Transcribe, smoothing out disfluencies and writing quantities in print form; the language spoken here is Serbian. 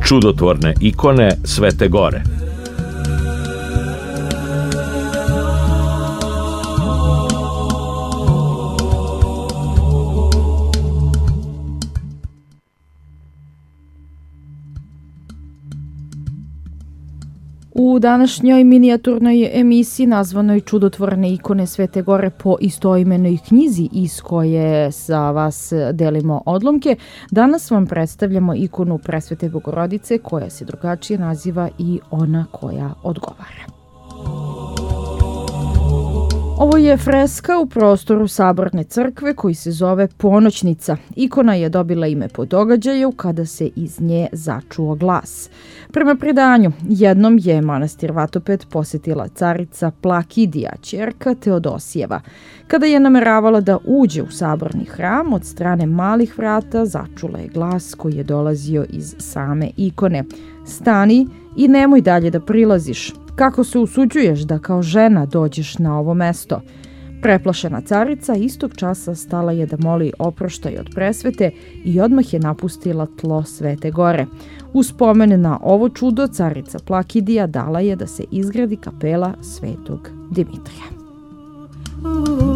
čudotvorne ikone Svete Gore. U današnjoj minijaturnoj emisiji nazvanoj Čudotvorne ikone Svete Gore po istoimenoj knjizi iz koje za vas delimo odlomke, danas vam predstavljamo ikonu Presvete Bogorodice koja se drugačije naziva i Ona koja odgovara. Ovo je freska u prostoru Saborne crkve koji se zove Ponoćnica. Ikona je dobila ime po događaju kada se iz nje začuo glas. Prema predanju, jednom je manastir Vatoped posetila carica Plakidija, ćerka Teodosijeva. Kada je nameravala da uđe u saborni hram, od strane malih vrata začula je glas koji je dolazio iz same ikone. Stani i nemoj dalje da prilaziš. Kako se usuđuješ da kao žena dođeš na ovo mesto? Preplašena carica istog časa stala je da moli oproštaj od presvete i odmah je napustila tlo Svete Gore. U spomen na ovo čudo carica Plakidija dala je da se izgradi kapela Svetog Dimitrija.